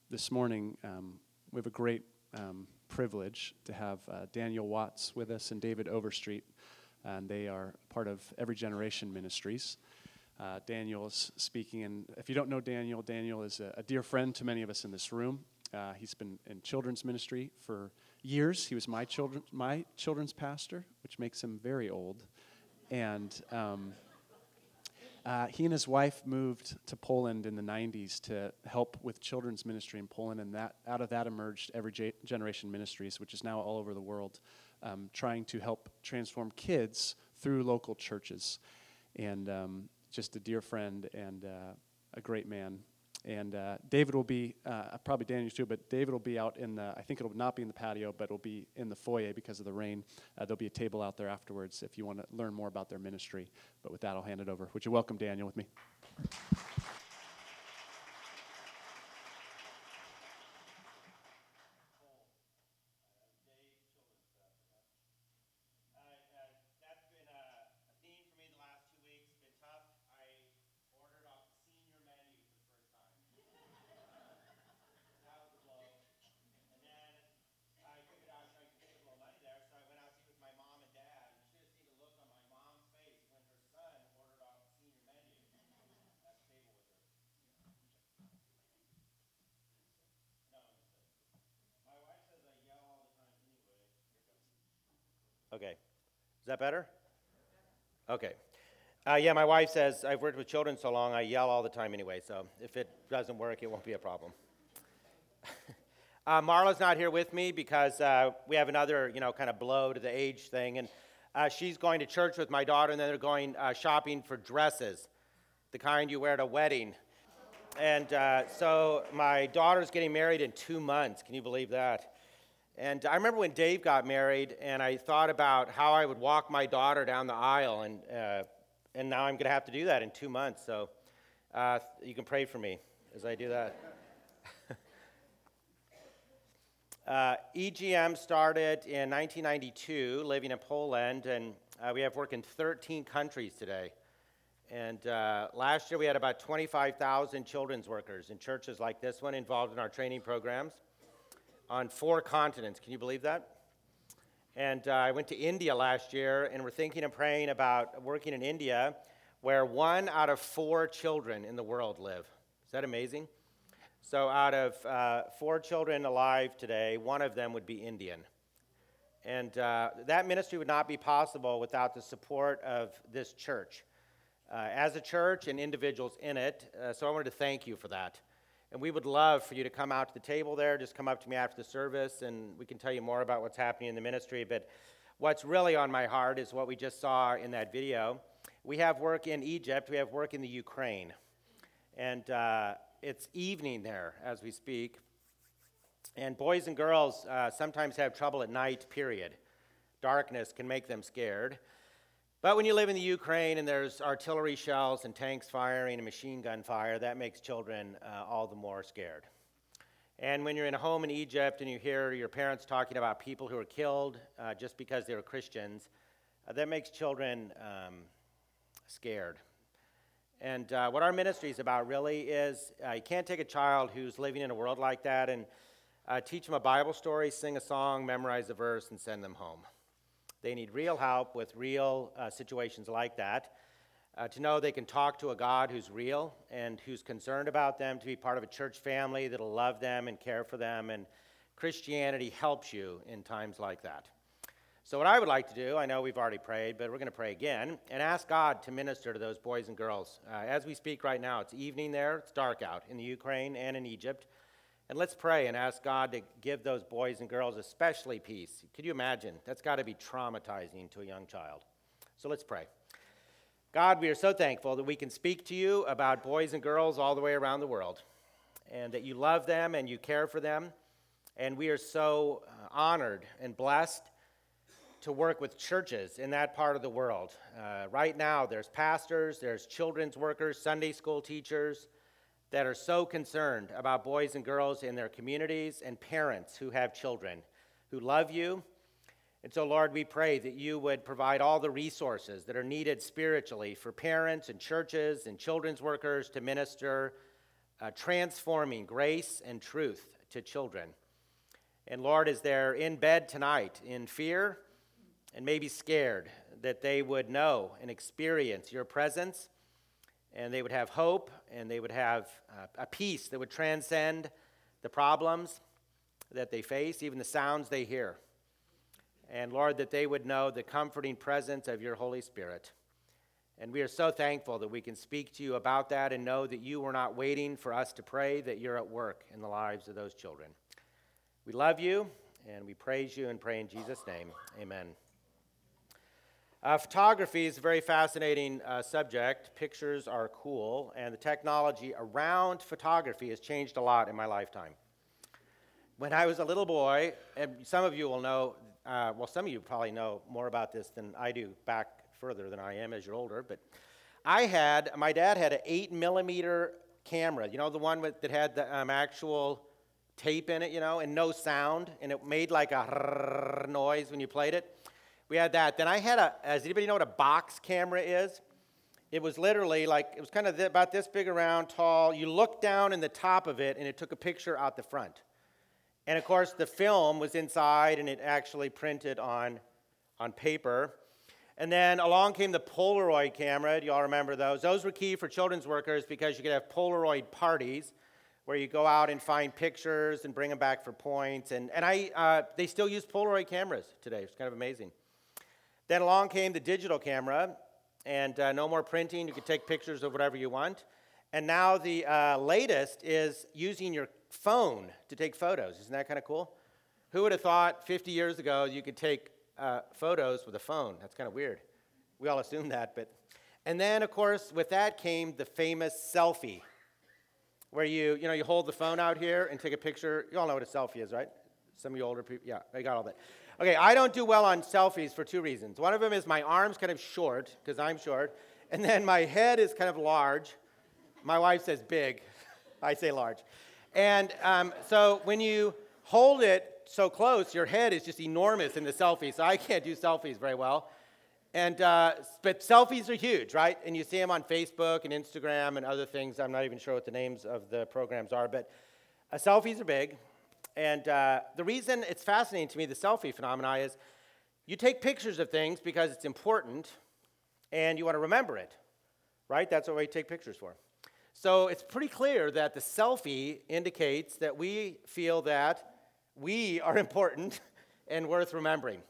This morning, we have a great privilege to have Daniel Watts with us and David Overstreet, and they are part of Every Generation Ministries. Daniel is speaking, and if you don't know Daniel, Daniel is a dear friend to many of us in this room. He's been in children's ministry for years. He was my children's pastor, which makes him very old, and he and his wife moved to Poland in the 90s to help with children's ministry in Poland, and out of that emerged Every Generation Ministries, which is now all over the world, trying to help transform kids through local churches. And just a dear friend and a great man. And David will be, probably Daniel too, but David will be out in the, I think it'll not be in the patio, but it'll be in the foyer because of the rain. There'll be a table out there afterwards if you want to learn more about their ministry. But with that, I'll hand it over. Would you welcome Daniel with me? Okay. Is that better? Okay. Yeah, my wife says I've worked with children so long, I yell all the time anyway, so if it doesn't work, it won't be a problem. Marla's not here with me because we have another, kind of blow to the age thing, and she's going to church with my daughter, and then they're going shopping for dresses, the kind you wear at a wedding. And so my daughter's getting married in 2 months. Can you believe that? And I remember when Dave got married, and I thought about how I would walk my daughter down the aisle, and now I'm going to have to do that in 2 months. So you can pray for me as I do that. EGM started in 1992, living in Poland, and we have work in 13 countries today. And last year we had about 25,000 children's workers in churches like this one involved in our training programs on 4 continents. Can you believe that? And I went to India last year, and we're thinking and praying about working in India, where 1 out of 4 children in the world live. Is that amazing? So out of 4 children alive today, 1 of them would be Indian. And that ministry would not be possible without the support of this church. As a church and individuals in it, so I wanted to thank you for that. And we would love for you to come out to the table there, just come up to me after the service, and we can tell you more about what's happening in the ministry. But what's really on my heart is what we just saw in that video. We have work in Egypt, we have work in the Ukraine. And it's evening there as we speak. And boys and girls sometimes have trouble at night, period. Darkness can make them scared. But when you live in the Ukraine and there's artillery shells and tanks firing and machine gun fire, that makes children all the more scared. And when you're in a home in Egypt and you hear your parents talking about people who are killed just because they were Christians, that makes children scared. And what our ministry is about really is you can't take a child who's living in a world like that and teach them a Bible story, sing a song, memorize a verse, and send them home. They need real help with real situations like that, to know they can talk to a God who's real and who's concerned about them, to be part of a church family that'll love them and care for them, and Christianity helps you in times like that. So what I would like to do, I know we've already prayed, but we're going to pray again, and ask God to minister to those boys and girls. As we speak right now, it's evening there, it's dark out in the Ukraine and in Egypt. And let's pray and ask God to give those boys and girls especially peace. Could you imagine? That's got to be traumatizing to a young child. So let's pray. God, we are so thankful that we can speak to you about boys and girls all the way around the world, and that you love them and you care for them. And we are so honored and blessed to work with churches in that part of the world. Right now, there's pastors, there's children's workers, Sunday school teachers, that are so concerned about boys and girls in their communities, and parents who have children who love you. And so, Lord, we pray that you would provide all the resources that are needed spiritually for parents and churches and children's workers to minister transforming grace and truth to children. And Lord, as they're in bed tonight in fear and maybe scared, that they would know and experience your presence, and they would have hope, and they would have a peace that would transcend the problems that they face, even the sounds they hear. And Lord, that they would know the comforting presence of your Holy Spirit. And we are so thankful that we can speak to you about that and know that you were not waiting for us to pray, that you're at work in the lives of those children. We love you, and we praise you and pray in Jesus' name. Amen. Photography is a very fascinating subject. Pictures are cool, and the technology around photography has changed a lot in my lifetime. When I was a little boy, and some of you will know, some of you probably know more about this than I do back further than I am as you're older, but my dad had an 8mm camera, the one that had the actual tape in it, and no sound, and it made like a noise when you played it. We had that. Then I had does anybody know what a box camera is? It was literally it was kind of about this big around, tall. You looked down in the top of it, and it took a picture out the front. And of course, the film was inside, and it actually printed on paper. And then along came the Polaroid camera. Do you all remember those? Those were key for children's workers because you could have Polaroid parties where you go out and find pictures and bring them back for points. And they still use Polaroid cameras today. It's kind of amazing. Then along came the digital camera, and no more printing. You could take pictures of whatever you want. And now the latest is using your phone to take photos. Isn't that kind of cool? Who would have thought 50 years ago you could take photos with a phone? That's kind of weird. We all assumed that. And then, of course, with that came the famous selfie, where you hold the phone out here and take a picture. You all know what a selfie is, right? Some of you older people, yeah, I got all that. Okay, I don't do well on selfies for two reasons. One of them is my arm's kind of short, because I'm short, and then my head is kind of large. My wife says big. I say large. And so when you hold it so close, your head is just enormous in the selfie, so I can't do selfies very well. And but selfies are huge, right? And you see them on Facebook and Instagram and other things. I'm not even sure what the names of the programs are, but selfies are big. And the reason it's fascinating to me, the selfie phenomenon, is you take pictures of things because it's important and you want to remember it, right? That's what we take pictures for. So it's pretty clear that the selfie indicates that we feel that we are important and worth remembering.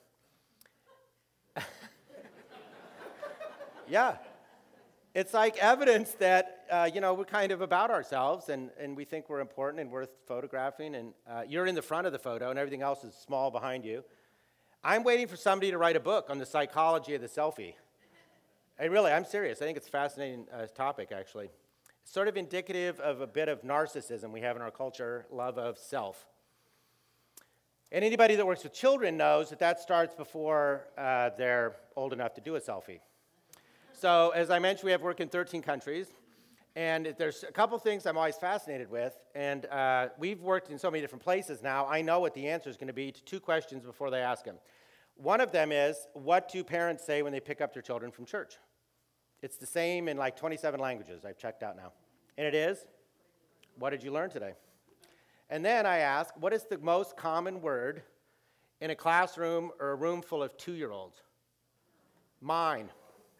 Yeah. It's like evidence that, we're kind of about ourselves and we think we're important and worth photographing. And you're in the front of the photo and everything else is small behind you. I'm waiting for somebody to write a book on the psychology of the selfie. I'm serious. I think it's a fascinating topic, actually. It's sort of indicative of a bit of narcissism we have in our culture, love of self. And anybody that works with children knows that starts before they're old enough to do a selfie. So, as I mentioned, we have work in 13 countries, and there's a couple things I'm always fascinated with, and we've worked in so many different places now, I know what the answer is going to be to two questions before they ask them. One of them is, what do parents say when they pick up their children from church? It's the same in like 27 languages I've checked out now. And it is, what did you learn today? And then I ask, what is the most common word in a classroom or a room full of 2-year-olds? Mine.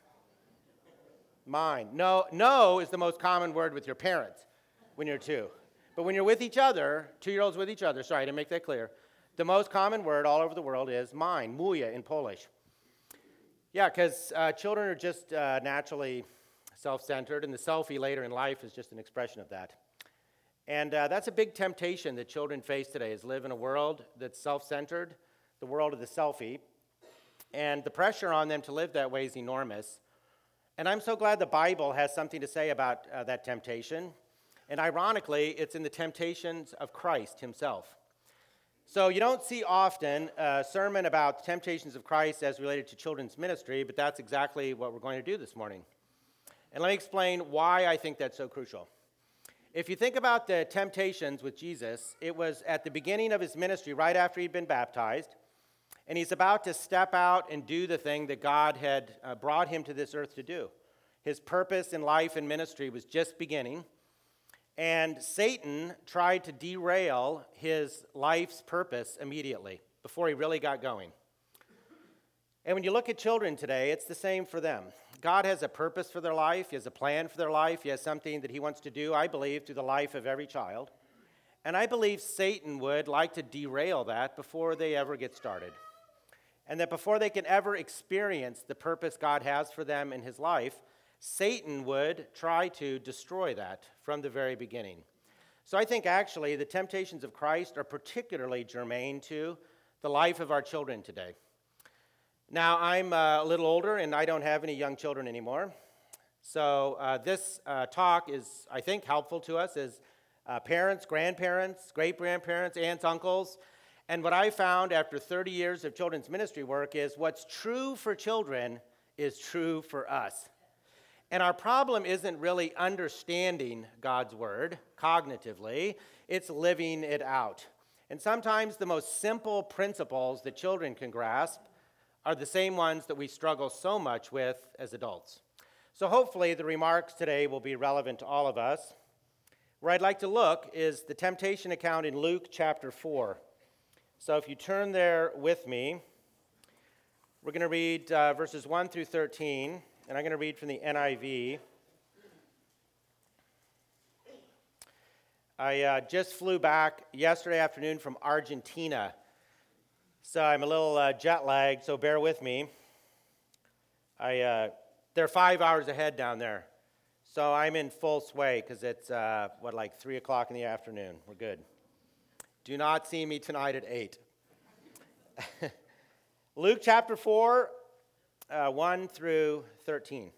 No is the most common word with your parents when you're 2. But when you're with each other, 2-year-olds with each other, sorry to make that clear, the most common word all over the world is mine, moja in Polish. Yeah, because children are just naturally self-centered, and the selfie later in life is just an expression of that. And that's a big temptation that children face today, is live in a world that's self-centered, the world of the selfie, and the pressure on them to live that way is enormous. And I'm so glad the Bible has something to say about that temptation. And ironically, it's in the temptations of Christ himself. So you don't see often a sermon about the temptations of Christ as related to children's ministry, but that's exactly what we're going to do this morning. And let me explain why I think that's so crucial. If you think about the temptations with Jesus, it was at the beginning of his ministry, right after he'd been baptized, and he's about to step out and do the thing that God had brought him to this earth to do. His purpose in life and ministry was just beginning, And Satan tried to derail his life's purpose immediately before he really got going. And when you look at children today, it's the same for them. God has a purpose for their life. He has a plan for their life. He has something that he wants to do, I believe, through the life of every child. And I believe Satan would like to derail that before they ever get started. And that before they can ever experience the purpose God has for them in his life, Satan would try to destroy that from the very beginning. So I think actually the temptations of Christ are particularly germane to the life of our children today. Now, I'm a little older and I don't have any young children anymore. So this talk is, I think, helpful to us as parents, grandparents, great-grandparents, aunts, uncles. And what I found after 30 years of children's ministry work is what's true for children is true for us. And our problem isn't really understanding God's word cognitively, it's living it out. And sometimes the most simple principles that children can grasp are the same ones that we struggle so much with as adults. So hopefully the remarks today will be relevant to all of us. Where I'd like to look is the temptation account in Luke chapter 4. So if you turn there with me, we're going to read verses 1 through 13, and I'm going to read from the NIV. I just flew back yesterday afternoon from Argentina, so I'm a little jet lagged, so bear with me. They're 5 hours ahead down there, so I'm in full sway because it's, like 3 o'clock in the afternoon. We're good. Do not see me tonight at 8. Luke chapter 4, 1 through 13.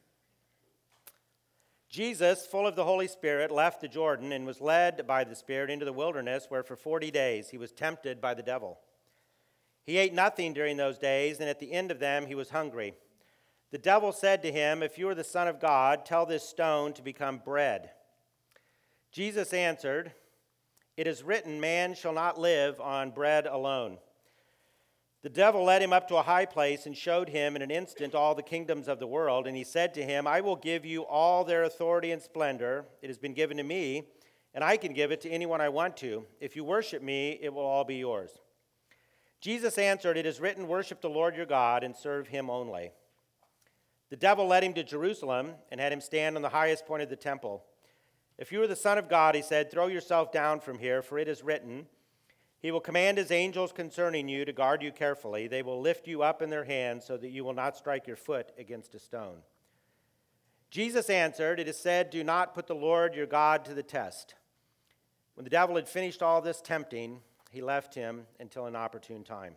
Jesus, full of the Holy Spirit, left the Jordan and was led by the Spirit into the wilderness, where for 40 days he was tempted by the devil. He ate nothing during those days, and at the end of them he was hungry. The devil said to him, "If you are the Son of God, tell this stone to become bread." Jesus answered, "It is written, man shall not live on bread alone." The devil led him up to a high place and showed him in an instant all the kingdoms of the world. And he said to him, "I will give you all their authority and splendor. It has been given to me, and I can give it to anyone I want to. If you worship me, it will all be yours." Jesus answered, "It is written, worship the Lord your God and serve him only." The devil led him to Jerusalem and had him stand on the highest point of the temple. "If you are the Son of God," he said, "throw yourself down from here, for it is written, he will command his angels concerning you to guard you carefully. They will lift you up in their hands so that you will not strike your foot against a stone." Jesus answered, "It is said, do not put the Lord your God to the test." When the devil had finished all this tempting, he left him until an opportune time.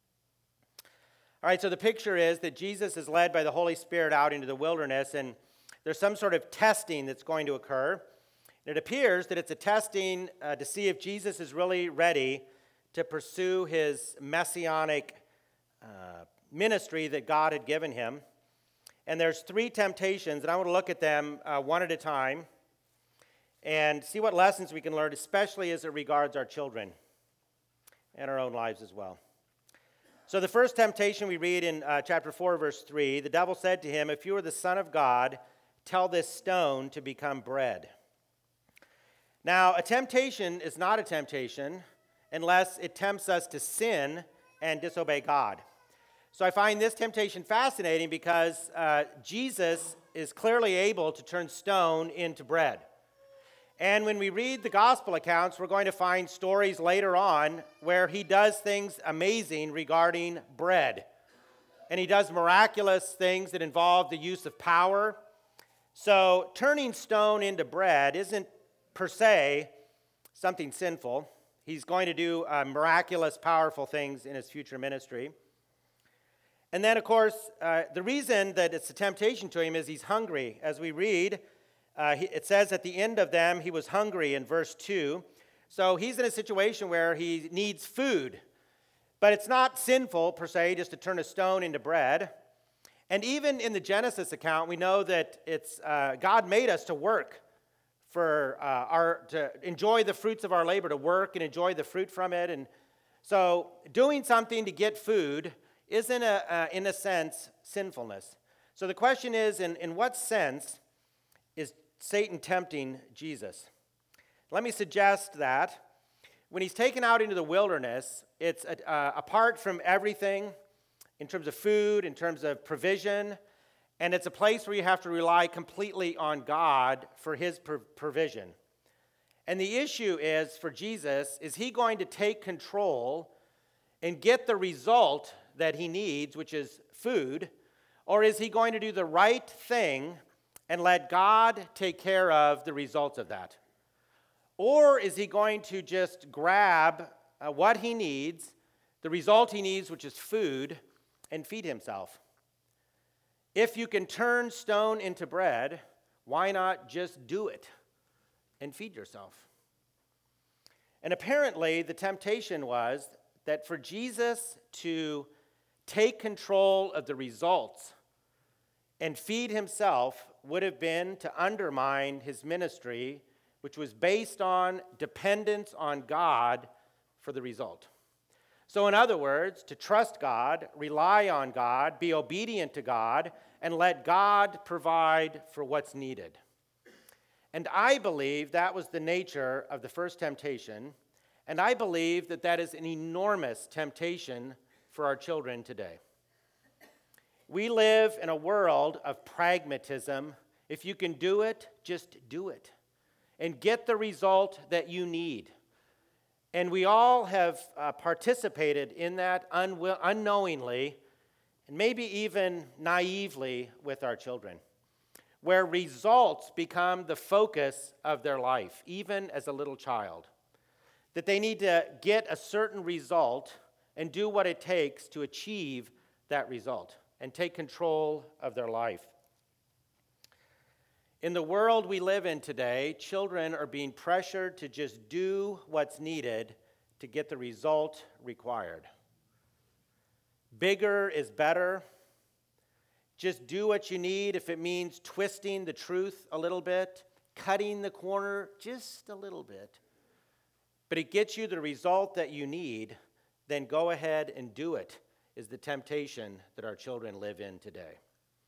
All right, so the picture is that Jesus is led by the Holy Spirit out into the wilderness, and there's some sort of testing that's going to occur. It appears that it's a testing to see if Jesus is really ready to pursue his messianic ministry that God had given him. And there's 3 temptations, and I want to look at them one at a time and see what lessons we can learn, especially as it regards our children and our own lives as well. So the first temptation we read in chapter 4, verse 3, the devil said to him, "If you are the Son of God, tell this stone to become bread." Now, a temptation is not a temptation unless it tempts us to sin and disobey God. So I find this temptation fascinating because Jesus is clearly able to turn stone into bread. And when we read the gospel accounts, we're going to find stories later on where he does things amazing regarding bread. And he does miraculous things that involve the use of power. So turning stone into bread isn't per se something sinful. He's going to do miraculous, powerful things in his future ministry. And then, of course, the reason that it's a temptation to him is he's hungry. As we read, it says at the end of them, he was hungry in verse 2. So he's in a situation where he needs food. But it's not sinful, per se, just to turn a stone into bread. And even in the Genesis account, we know that it's God made us to work to enjoy the fruits of our labor, to work and enjoy the fruit from it. And so doing something to get food isn't, in a sense, sinfulness. So the question is, in what sense is Satan tempting Jesus? Let me suggest that when he's taken out into the wilderness, it's apart from everything in terms of food, in terms of provision, and it's a place where you have to rely completely on God for his provision. And the issue is, for Jesus, is he going to take control and get the result that he needs, which is food, or is he going to do the right thing and let God take care of the results of that? Or is he going to just grab what he needs, the result he needs, which is food, and feed himself? If you can turn stone into bread, why not just do it and feed yourself? And apparently, the temptation was that for Jesus to take control of the results and feed himself would have been to undermine his ministry, which was based on dependence on God for the result. So in other words, to trust God, rely on God, be obedient to God, and let God provide for what's needed. And I believe that was the nature of the first temptation, and I believe that that is an enormous temptation for our children today. We live in a world of pragmatism. If you can do it, just do it and get the result that you need. And we all have participated in that unknowingly and maybe even naively with our children, where results become the focus of their life, even as a little child. That they need to get a certain result and do what it takes to achieve that result and take control of their life. In the world we live in today, children are being pressured to just do what's needed to get the result required. Bigger is better. Just do what you need if it means twisting the truth a little bit, cutting the corner just a little bit. But it gets you the result that you need, then go ahead and do it, is the temptation that our children live in today.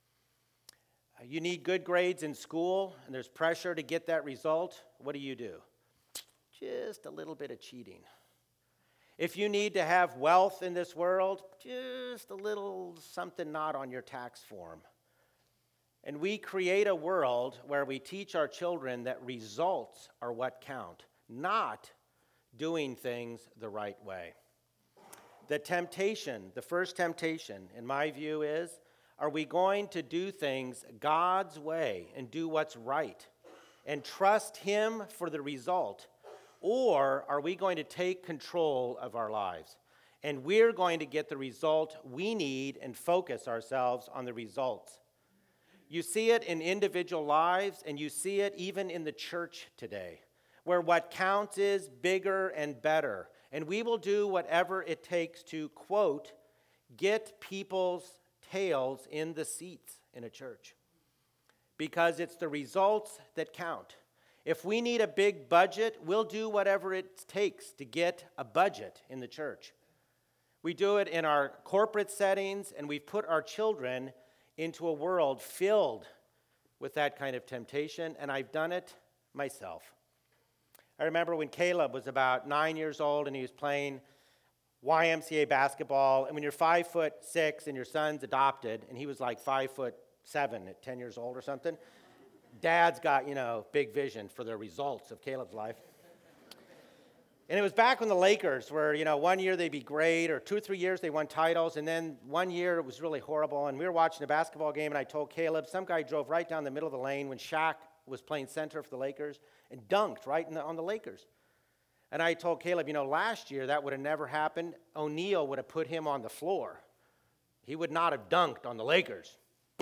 You need good grades in school, and there's pressure to get that result. What do? Just a little bit of cheating. If you need to have wealth in this world, just a little something not on your tax form. And we create a world where we teach our children that results are what count, not doing things the right way. The temptation, the first temptation, in my view, is, are we going to do things God's way and do what's right and trust him for the result? Or are we going to take control of our lives? And we're going to get the result we need and focus ourselves on the results. You see it in individual lives, and you see it even in the church today, where what counts is bigger and better. And we will do whatever it takes to, quote, get people's tails in the seats in a church. Because it's the results that count. If we need a big budget, we'll do whatever it takes to get a budget in the church. We do it in our corporate settings, and we've put our children into a world filled with that kind of temptation, and I've done it myself. I remember when Caleb was about 9 years old and he was playing YMCA basketball, and when you're 5'6" and your son's adopted, and he was like 5'7" at 10 years old or something, Dad's got, big vision for the results of Caleb's life. And it was back when the Lakers were, 1 year they'd be great, or 2 or 3 years they won titles, and then 1 year it was really horrible, and we were watching a basketball game, and I told Caleb, some guy drove right down the middle of the lane when Shaq was playing center for the Lakers and dunked right on the Lakers. And I told Caleb, last year that would have never happened. O'Neal would have put him on the floor. He would not have dunked on the Lakers.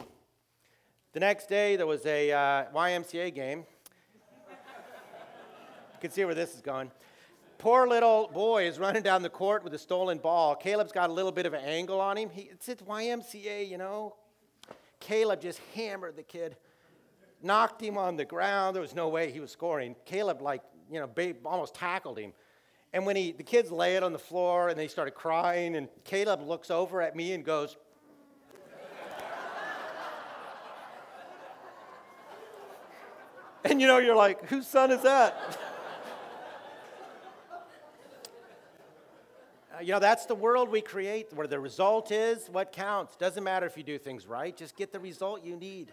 The next day, there was a YMCA game. You can see where this is going. Poor little boy is running down the court with a stolen ball. Caleb's got a little bit of an angle on him. It's YMCA, Caleb just hammered the kid, knocked him on the ground. There was no way he was scoring. Caleb, almost tackled him. And when the kids lay it on the floor and they started crying, and Caleb looks over at me and goes, and you're like, whose son is that? That's the world we create where the result is what counts. Doesn't matter if you do things right, just get the result you need.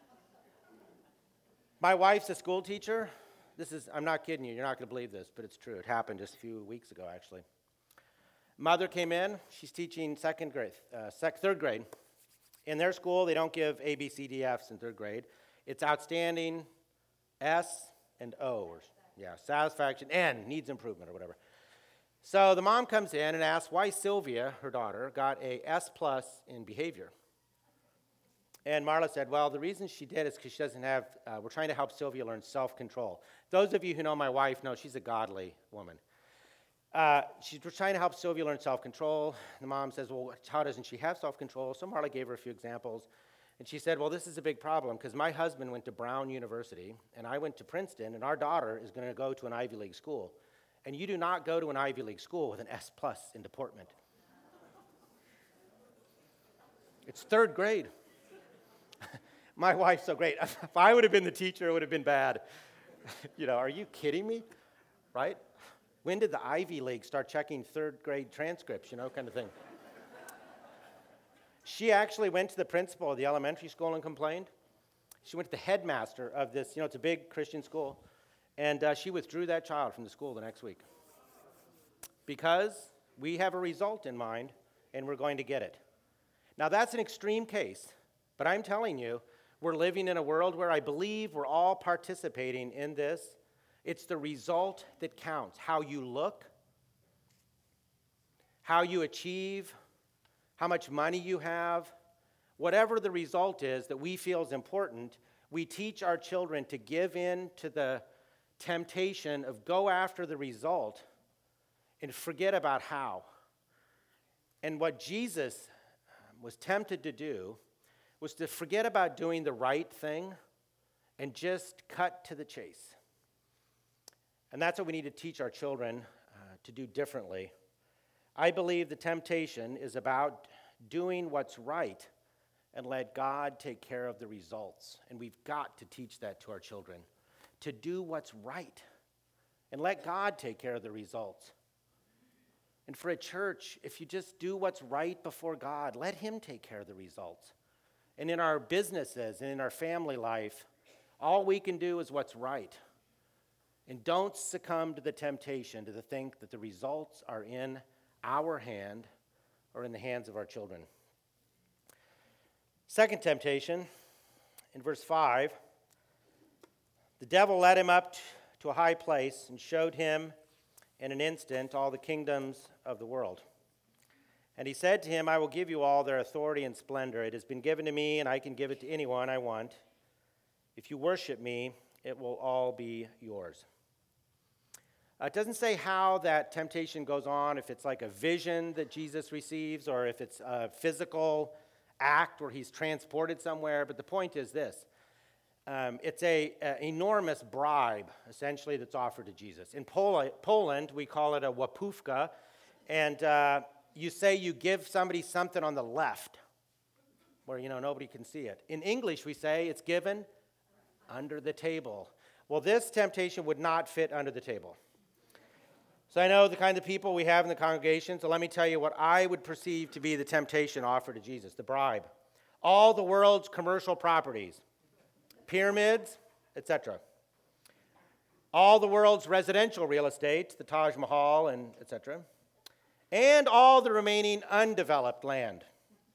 My wife's a school teacher. I'm not kidding you, you're not going to believe this, but it's true. It happened just a few weeks ago, actually. Mother came in, she's teaching third grade. In their school, they don't give A, B, C, D, Fs in third grade. It's outstanding, S, and O. Satisfaction, N, needs improvement or whatever. So the mom comes in and asks why Sylvia, her daughter, got a S+ in behavior. And Marla said, well, the reason she did is because she doesn't have, we're trying to help Sylvia learn self-control. Those of you who know my wife know she's a godly woman. We're trying to help Sylvia learn self-control. The mom says, well, how doesn't she have self-control? So Marla gave her a few examples. And she said, well, this is a big problem because my husband went to Brown University, and I went to Princeton, and our daughter is going to go to an Ivy League school. And you do not go to an Ivy League school with an S+ in deportment. It's third grade. My wife's so great. If I would have been the teacher, it would have been bad. Are you kidding me? Right? When did the Ivy League start checking third grade transcripts, kind of thing? She actually went to the principal of the elementary school and complained. She went to the headmaster of this, it's a big Christian school, and she withdrew that child from the school the next week. Because we have a result in mind, and we're going to get it. Now, that's an extreme case, but I'm telling you, we're living in a world where I believe we're all participating in this. It's the result that counts. How you look, how you achieve, how much money you have. Whatever the result is that we feel is important, we teach our children to give in to the temptation of go after the result and forget about how. And what Jesus was tempted to do was to forget about doing the right thing and just cut to the chase. And that's what we need to teach our children to do differently. I believe the temptation is about doing what's right and let God take care of the results. And we've got to teach that to our children, to do what's right and let God take care of the results. And for a church, if you just do what's right before God, let Him take care of the results. And in our businesses and in our family life, all we can do is what's right. And don't succumb to the temptation to think that the results are in our hand or in the hands of our children. Second temptation, in verse 5, the devil led him up to a high place and showed him in an instant all the kingdoms of the world. And he said to him, I will give you all their authority and splendor. It has been given to me, and I can give it to anyone I want. If you worship me, it will all be yours. It doesn't say how that temptation goes on, if it's like a vision that Jesus receives, or if it's a physical act where he's transported somewhere. But the point is this. It's an enormous bribe, essentially, that's offered to Jesus. In Poland, we call it a łapówka, and you say you give somebody something on the left, where, nobody can see it. In English, we say it's given under the table. Well, this temptation would not fit under the table. So I know the kind of people we have in the congregation, so let me tell you what I would perceive to be the temptation offered to Jesus, the bribe. All the world's commercial properties, pyramids, etc. All the world's residential real estate, the Taj Mahal, and etc. And all the remaining undeveloped land.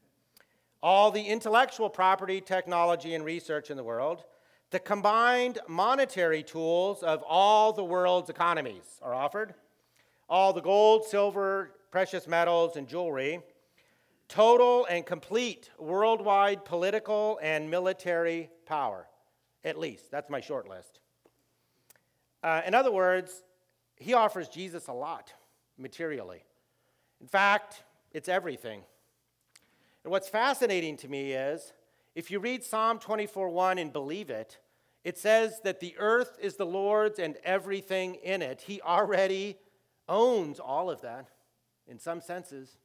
All the intellectual property, technology, and research in the world. The combined monetary tools of all the world's economies are offered. All the gold, silver, precious metals, and jewelry. Total and complete worldwide political and military power, at least. That's my short list. In other words, he offers Jesus a lot, materially. In fact, it's everything. And what's fascinating to me is, if you read Psalm 24:1 and believe it, it says that the earth is the Lord's and everything in it. He already owns all of that, in some senses.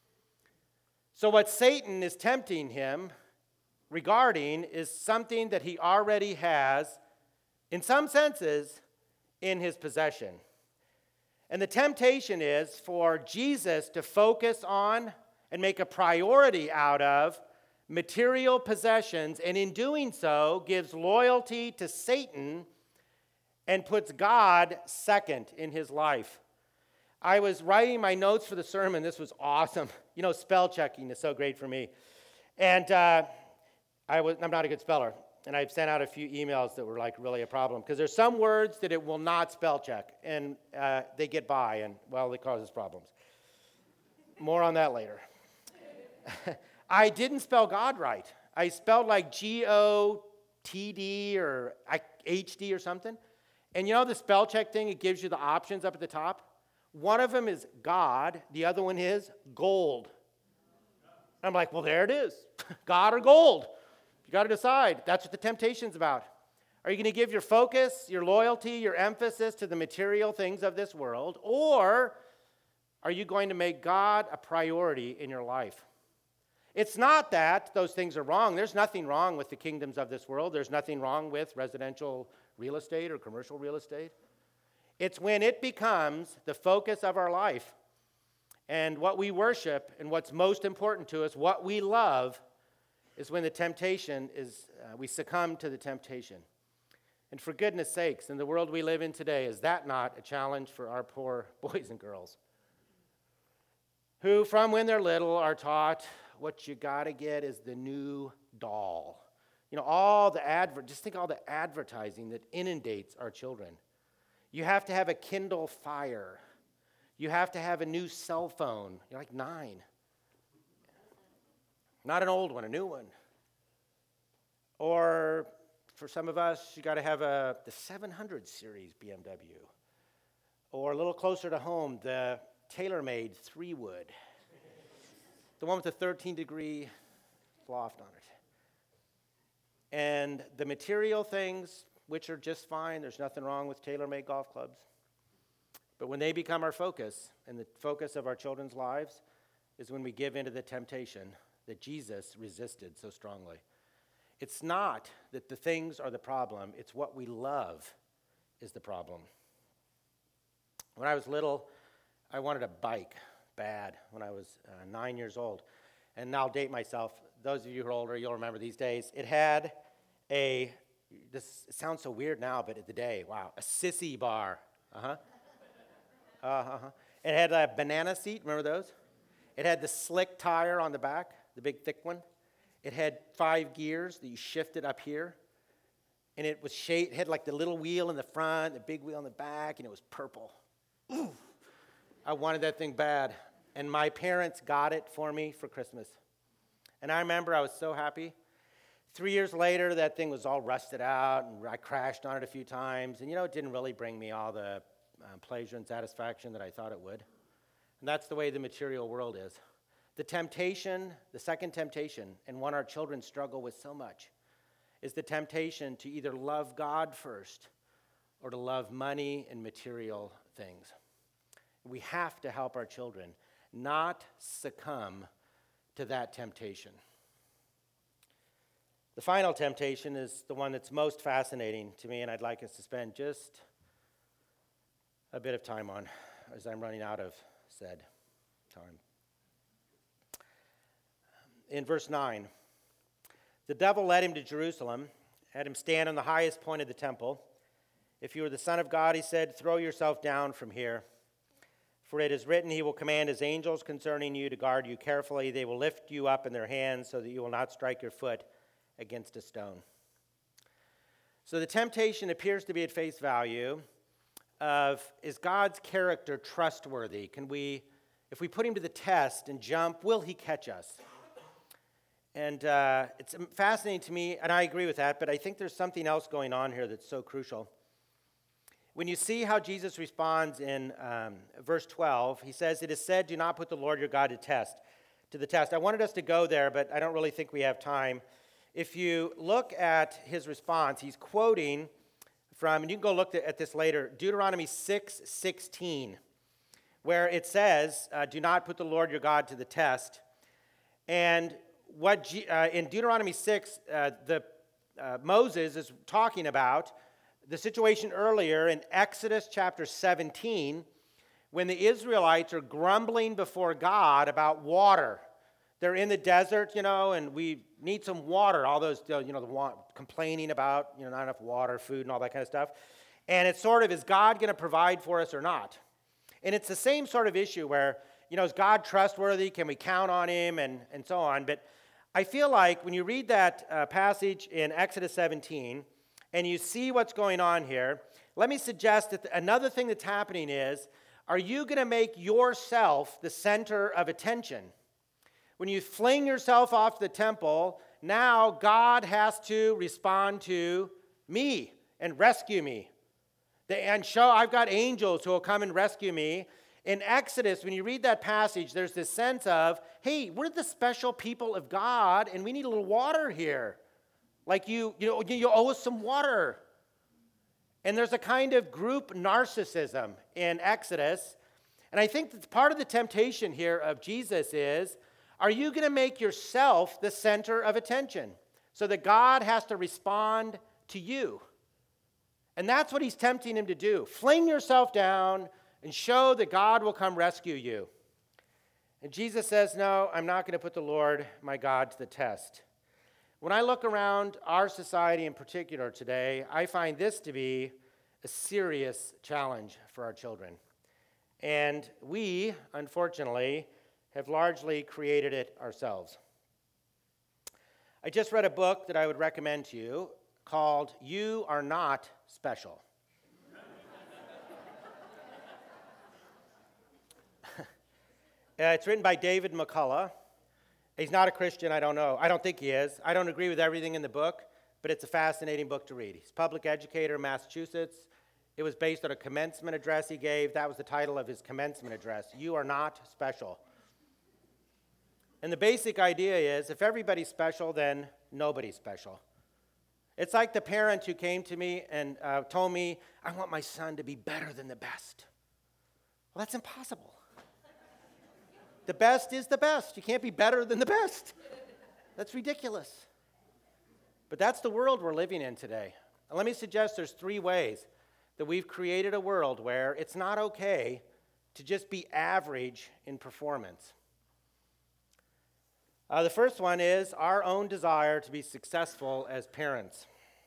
So what Satan is tempting him regarding is something that he already has, in some senses, in his possession. And the temptation is for Jesus to focus on and make a priority out of material possessions, and in doing so, gives loyalty to Satan and puts God second in his life. I was writing my notes for the sermon. This was awesome. You know, spell checking is so great for me. And I'm not a good speller. And I've sent out a few emails that were like really a problem because there's some words that it will not spell check, and they get by, and well, it causes problems. More on that later. I didn't spell God right. I spelled like G-O-T-D or H-D or something. And you know the spell check thing, it gives you the options up at the top? One of them is God, the other one is gold. I'm like, well, there it is. God or gold. You got to decide. That's what the temptation's about. Are you going to give your focus, your loyalty, your emphasis to the material things of this world, or are you going to make God a priority in your life? It's not that those things are wrong. There's nothing wrong with the kingdoms of this world. There's nothing wrong with residential real estate or commercial real estate. It's when it becomes the focus of our life and what we worship and what's most important to us, what we love, is when the temptation is, we succumb to the temptation. And for goodness sakes, in the world we live in today, is that not a challenge for our poor boys and girls? Who, from when they're little, are taught what you got to get is the new doll. You know, just think all the advertising that inundates our children. You have to have a Kindle Fire. You have to have a new cell phone. You're like 9. Not an old one, a new one. Or for some of us, you got to have the 700 series BMW. Or a little closer to home, the TaylorMade 3-wood. The one with the 13-degree loft on it. And the material things, which are just fine, there's nothing wrong with TaylorMade golf clubs. But when they become our focus, and the focus of our children's lives, is when we give into the temptation that Jesus resisted so strongly. It's not that the things are the problem, it's what we love is the problem. When I was little, I wanted a bike bad when I was 9 years old. And I'll date myself. Those of you who are older, you'll remember these days. It had it sounds so weird now, but at the day, wow, a sissy bar. It had a banana seat, remember those? It had the slick tire on the back, the big thick one. It had 5 gears that you shifted up here. And it was shaped, it had like the little wheel in the front, the big wheel in the back, and it was purple. Ooh, I wanted that thing bad. And my parents got it for me for Christmas. And I remember I was so happy. 3 years later, that thing was all rusted out, and I crashed on it a few times. And, you know, it didn't really bring me all the pleasure and satisfaction that I thought it would. And that's the way the material world is. The temptation, the second temptation, and one our children struggle with so much, is the temptation to either love God first or to love money and material things. We have to help our children not succumb to that temptation. The final temptation is the one that's most fascinating to me, and I'd like us to spend just a bit of time on, as I'm running out of said time. In verse 9, the devil led him to Jerusalem, had him stand on the highest point of the temple. If you are the Son of God, he said, throw yourself down from here. For it is written, he will command his angels concerning you to guard you carefully. They will lift you up in their hands so that you will not strike your foot against a stone. So the temptation appears to be at face value of, is God's character trustworthy? If we put him to the test and jump, will he catch us? And it's fascinating to me, and I agree with that, but I think there's something else going on here that's so crucial. When you see how Jesus responds in verse 12, he says, it is said, do not put the Lord your God to the test. I wanted us to go there, but I don't really think we have time. If you look at his response, he's quoting from, and you can go look at this later, Deuteronomy 6:16, where it says, do not put the Lord your God to the test. And in Deuteronomy 6, Moses is talking about the situation earlier in Exodus chapter 17, when the Israelites are grumbling before God about water. They're in the desert, and we need some water. All those, complaining about, not enough water, food, and all that kind of stuff. And it's sort of, is God going to provide for us or not? And it's the same sort of issue where, is God trustworthy? Can we count on him? And so on. But I feel like when you read that passage in Exodus 17 and you see what's going on here, let me suggest that another thing that's happening is, are you going to make yourself the center of attention? When you fling yourself off the temple, now God has to respond to me and rescue me. And show I've got angels who will come and rescue me. In Exodus, when you read that passage, there's this sense of, hey, we're the special people of God, and we need a little water here. Like you owe us some water. And there's a kind of group narcissism in Exodus. And I think that part of the temptation here of Jesus is, are you going to make yourself the center of attention so that God has to respond to you? And that's what he's tempting him to do. Fling yourself down and show that God will come rescue you. And Jesus says, no, I'm not going to put the Lord, my God, to the test. When I look around our society in particular today, I find this to be a serious challenge for our children. And we, unfortunately, have largely created it ourselves. I just read a book that I would recommend to you called You Are Not Special. It's written by David McCullough. He's not a Christian, I don't know. I don't think he is. I don't agree with everything in the book, but it's a fascinating book to read. He's a public educator in Massachusetts. It was based on a commencement address he gave. That was the title of his commencement address, You Are Not Special. And the basic idea is, if everybody's special, then nobody's special. It's like the parent who came to me and told me, I want my son to be better than the best. Well, that's impossible. The best is the best. You can't be better than the best. That's ridiculous. But that's the world we're living in today. And let me suggest there's 3 ways that we've created a world where it's not okay to just be average in performance. The first one is our own desire to be successful as parents.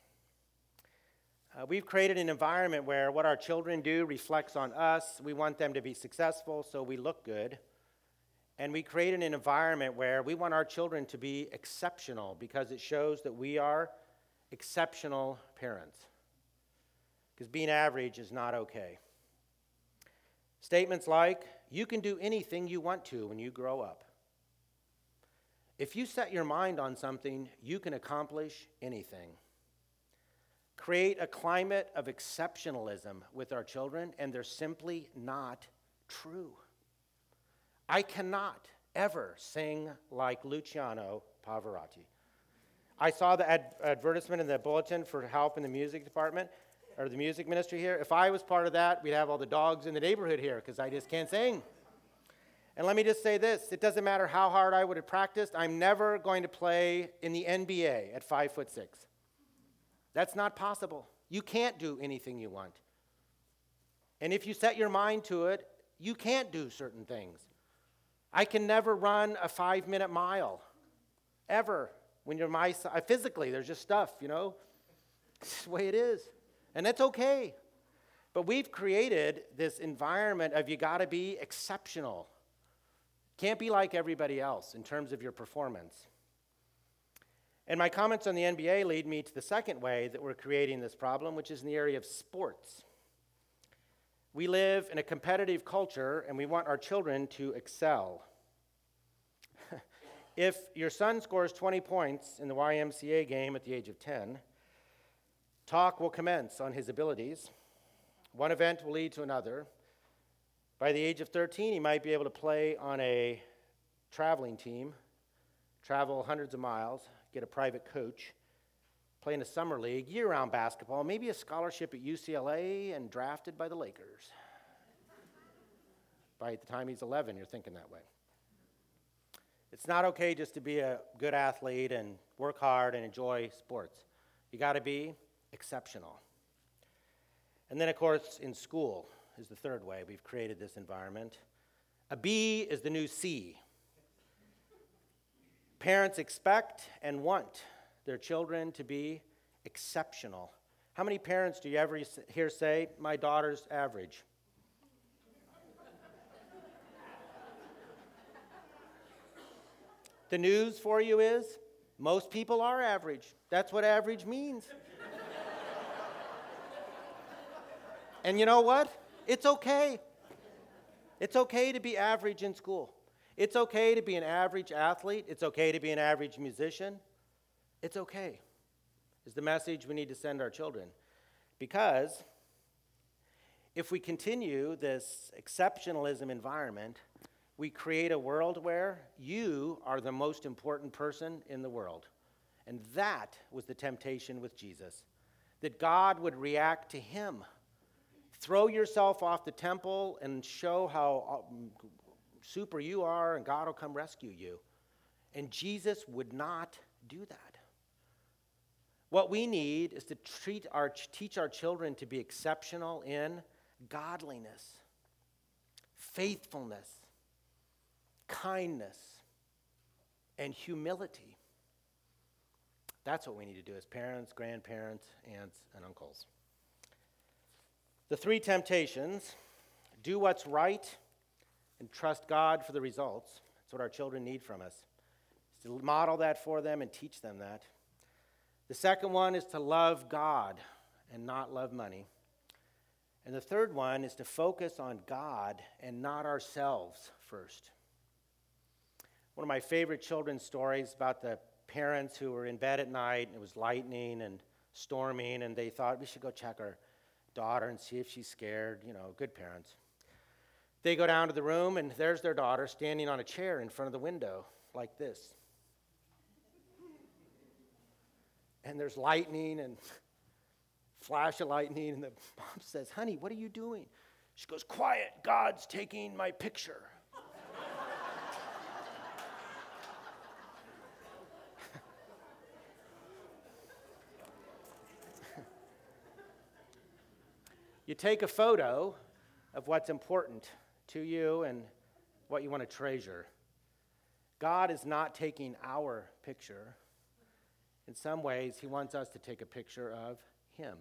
We've created an environment where what our children do reflects on us. We want them to be successful, so we look good. And we created an environment where we want our children to be exceptional because it shows that we are exceptional parents. Because being average is not okay. Statements like, you can do anything you want to when you grow up. If you set your mind on something, you can accomplish anything. Create a climate of exceptionalism with our children, and they're simply not true. I cannot ever sing like Luciano Pavarotti. I saw the advertisement in the bulletin for help in the music department, or the music ministry here. If I was part of that, we'd have all the dogs in the neighborhood here, because I just can't sing. And let me just say this, it doesn't matter how hard I would have practiced, I'm never going to play in the NBA at 5'6". That's not possible. You can't do anything you want. And if you set your mind to it, you can't do certain things. I can never run a 5-minute mile, ever. When you're my size, physically, there's just stuff, It's the way it is. And that's okay. But we've created this environment of you got to be exceptional. Can't be like everybody else in terms of your performance. And my comments on the NBA lead me to the second way that we're creating this problem, which is in the area of sports. We live in a competitive culture, and we want our children to excel. If your son scores 20 points in the YMCA game at the age of 10, talk will commence on his abilities. One event will lead to another. By the age of 13, he might be able to play on a traveling team, travel hundreds of miles, get a private coach, play in a summer league, year-round basketball, maybe a scholarship at UCLA, and drafted by the Lakers. By the time he's 11, you're thinking that way. It's not okay just to be a good athlete and work hard and enjoy sports. You got to be exceptional. And then, of course, in school, is the third way we've created this environment. A B is the new C. Parents expect and want their children to be exceptional. How many parents do you ever hear say, "My daughter's average"? The news for you is most people are average. That's what average means. And you know what? It's okay. It's okay to be average in school. It's okay to be an average athlete. It's okay to be an average musician. It's okay, is the message we need to send our children. Because if we continue this exceptionalism environment, we create a world where you are the most important person in the world. And that was the temptation with Jesus, that God would react to him. Throw yourself off the temple and show how super you are, and God will come rescue you. And Jesus would not do that. What we need is to teach our children to be exceptional in godliness, faithfulness, kindness, and humility. That's what we need to do as parents, grandparents, aunts, and uncles. The three temptations: do what's right and trust God for the results. That's what our children need from us, is to model that for them and teach them that. The second one is to love God and not love money. And the third one is to focus on God and not ourselves first. One of my favorite children's stories about the parents who were in bed at night, and it was lightning and storming, and they thought, we should go check our daughter and see if she's scared. Good parents. They go down to the room, and there's their daughter standing on a chair in front of the window like this. And there's lightning and flash of lightning, and the mom says, "Honey, what are you doing?" She goes, "Quiet, God's taking my picture." You take a photo of what's important to you and what you want to treasure. God is not taking our picture. In some ways, he wants us to take a picture of him.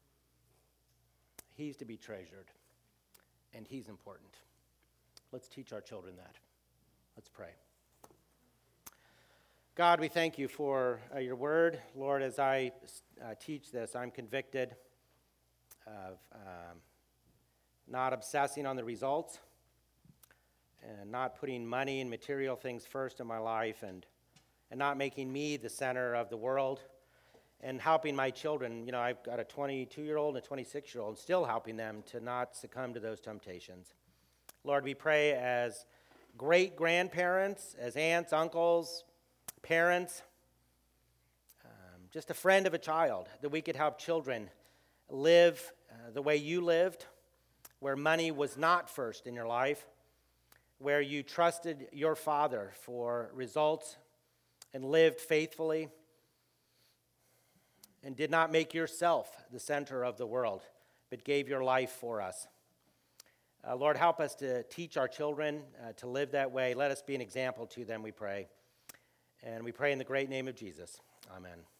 He's to be treasured, and he's important. Let's teach our children that. Let's pray. God, we thank you for your word. Lord, as I teach this, I'm convicted of not obsessing on the results and not putting money and material things first in my life, and not making me the center of the world, and helping my children. I've got a 22-year-old and a 26-year-old, and still helping them to not succumb to those temptations. Lord, we pray as great-grandparents, as aunts, uncles, parents, just a friend of a child, that we could help children live the way you lived, where money was not first in your life, where you trusted your Father for results and lived faithfully and did not make yourself the center of the world, but gave your life for us. Lord, help us to teach our children to live that way. Let us be an example to them, we pray. And we pray in the great name of Jesus. Amen.